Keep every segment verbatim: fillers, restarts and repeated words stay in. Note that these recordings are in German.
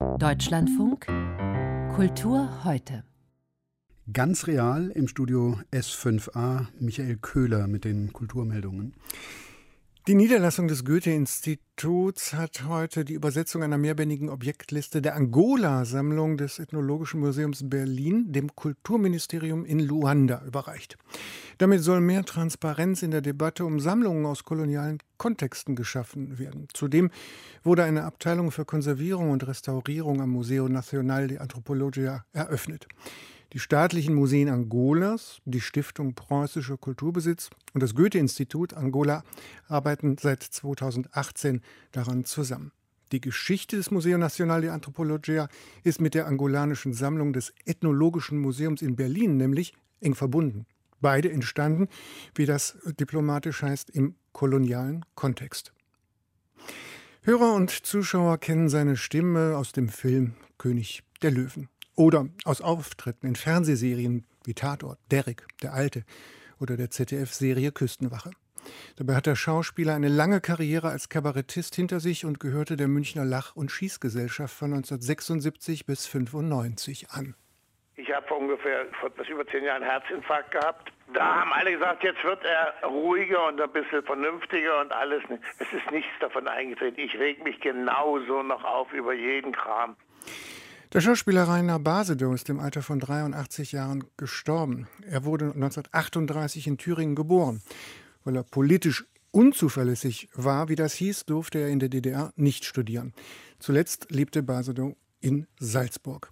Deutschlandfunk Kultur heute. Ganz real im Studio S fünf a Michael Köhler mit den Kulturmeldungen. Die Niederlassung des Goethe-Instituts hat heute die Übersetzung einer mehrbändigen Objektliste der Angola-Sammlung des Ethnologischen Museums Berlin dem Kulturministerium in Luanda überreicht. Damit soll mehr Transparenz in der Debatte um Sammlungen aus kolonialen Kontexten geschaffen werden. Zudem wurde eine Abteilung für Konservierung und Restaurierung am Museo Nacional de Antropologia eröffnet. Die staatlichen Museen Angolas, die Stiftung Preußischer Kulturbesitz und das Goethe-Institut Angola arbeiten seit zweitausendachtzehn daran zusammen. Die Geschichte des Museo Nacional de Antropologia ist mit der angolanischen Sammlung des Ethnologischen Museums in Berlin nämlich eng verbunden. Beide entstanden, wie das diplomatisch heißt, im kolonialen Kontext. Hörer und Zuschauer kennen seine Stimme aus dem Film König der Löwen. Oder aus Auftritten in Fernsehserien wie Tatort, Derrick, Der Alte oder der Z D F-Serie Küstenwache. Dabei hat der Schauspieler eine lange Karriere als Kabarettist hinter sich und gehörte der Münchner Lach- und Schießgesellschaft von neunzehnhundertsechsundsiebzig bis neunzehnhundertfünfundneunzig an. Ich habe vor ungefähr vor etwas über zehn Jahren einen Herzinfarkt gehabt. Da haben alle gesagt, jetzt wird er ruhiger und ein bisschen vernünftiger und alles. Es ist nichts davon eingetreten. Ich reg mich genauso noch auf über jeden Kram. Der Schauspieler Rainer Basedow ist im Alter von dreiundachtzig Jahren gestorben. Er wurde neunzehnhundertachtunddreißig in Thüringen geboren. Weil er politisch unzuverlässig war, wie das hieß, durfte er in der D D R nicht studieren. Zuletzt lebte Basedow in Salzburg.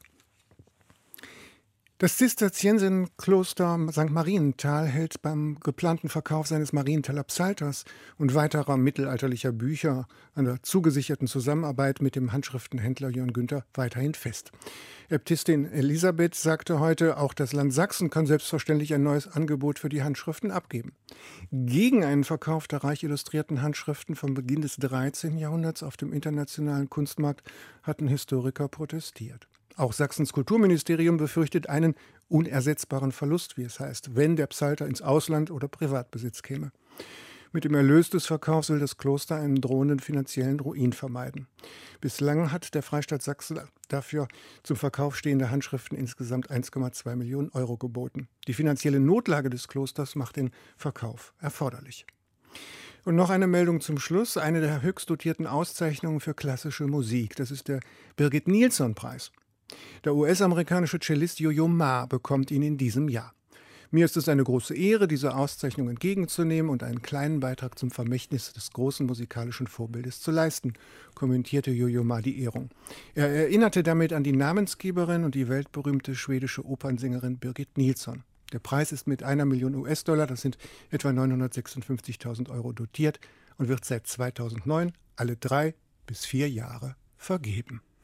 Das Zisterzienserkloster Sankt Marienthal hält beim geplanten Verkauf seines Marienthaler Psalters und weiterer mittelalterlicher Bücher an der zugesicherten Zusammenarbeit mit dem Handschriftenhändler Jörn Günther weiterhin fest. Äbtissin Elisabeth sagte heute, auch das Land Sachsen kann selbstverständlich ein neues Angebot für die Handschriften abgeben. Gegen einen Verkauf der reich illustrierten Handschriften vom Beginn des dreizehnten Jahrhunderts auf dem internationalen Kunstmarkt hatten Historiker protestiert. Auch Sachsens Kulturministerium befürchtet einen unersetzbaren Verlust, wie es heißt, wenn der Psalter ins Ausland oder Privatbesitz käme. Mit dem Erlös des Verkaufs will das Kloster einen drohenden finanziellen Ruin vermeiden. Bislang hat der Freistaat Sachsen dafür zum Verkauf stehende Handschriften insgesamt eins Komma zwei Millionen Euro geboten. Die finanzielle Notlage des Klosters macht den Verkauf erforderlich. Und noch eine Meldung zum Schluss, eine der höchst dotierten Auszeichnungen für klassische Musik. Das ist der Birgit-Nilsson-Preis. Der U S-amerikanische Cellist Yo-Yo Ma bekommt ihn in diesem Jahr. Mir ist es eine große Ehre, diese Auszeichnung entgegenzunehmen und einen kleinen Beitrag zum Vermächtnis des großen musikalischen Vorbildes zu leisten, kommentierte Yo-Yo Ma die Ehrung. Er erinnerte damit an die Namensgeberin und die weltberühmte schwedische Opernsängerin Birgit Nilsson. Der Preis ist mit einer Million U S-Dollar, das sind etwa neunhundertsechsundfünfzigtausend Euro, dotiert und wird seit zweitausendneun alle drei bis vier Jahre vergeben.